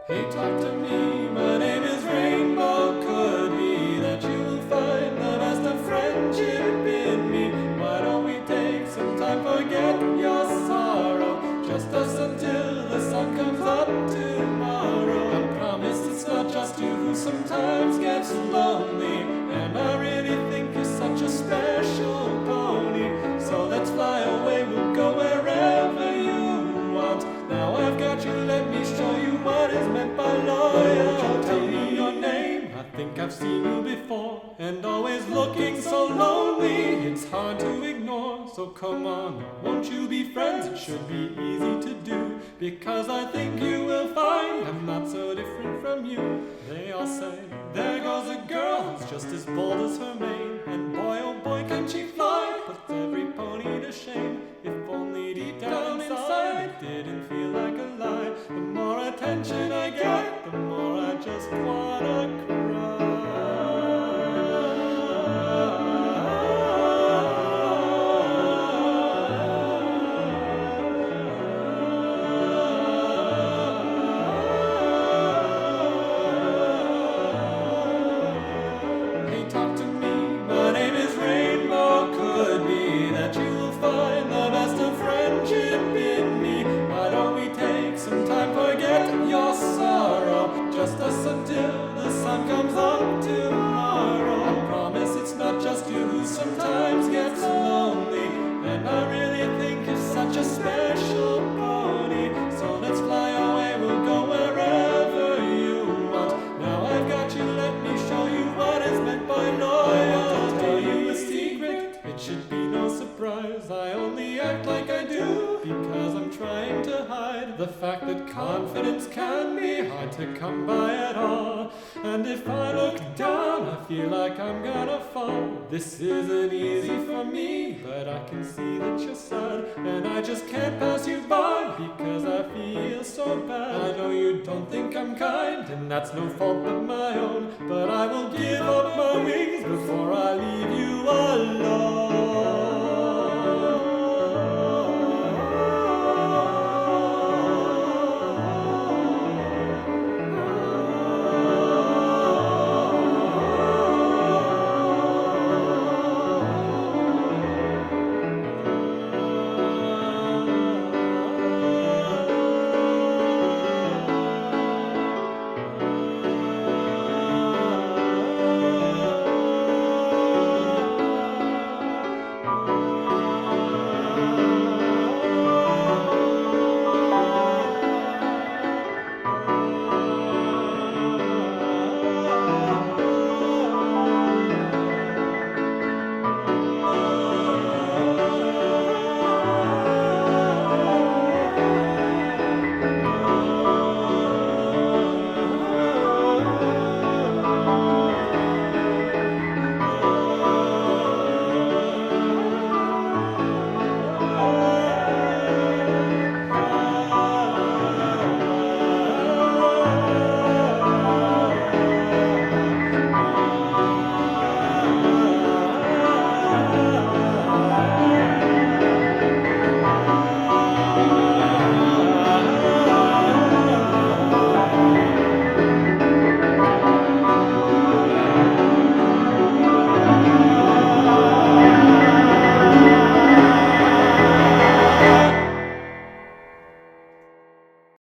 Hey, talk to me, my name is Rainbow. Could be that you'll find the best of friendship in me. Why don't we take some time, forget your sorrow? Just us until the sun comes up tomorrow. I promise it's not just you who sometimes gets lonely. And I really think you're such a special pony. So let's fly away, we'll go wherever you want. Now I've got you, let me show you what is meant by loyalty. Tell me your name, I think I've seen you before. And always looking so lonely, it's hard to ignore. So come on, won't you be friends? It should be easy to do. Because I think you will find I'm not so different from you. They all say, there goes a girl who's just as bold as her mane. And boy, oh boy, can she fly, puts every pony to shame. If only deep down inside it didn't feel like a lie. The more attention I get, the more I just wanna cry. Hey, talk to me, my name is Rainbow. Could be that you'll find the best of friendship in me. Why don't we take some time, forget your sorrow? Just us until the sun comes up tomorrow. I promise it's not just you who sometimes gets lonely. And I really think you're such a special pony. So let's fly away, we'll go wherever you want. Now I've got you, let me show you what is meant by loyalty. I'll tell you a secret, it should be no surprise. I only act like I do because I'm trying to hide the fact that confidence can be hard to come by at all. And if I look down, I feel like I'm gonna fall. This isn't easy for me, but I can see that you're sad. And I just can't pass you by because I feel so bad. I know you don't think I'm kind, and that's no fault but my own. But I will give up my wings before I leave you alone.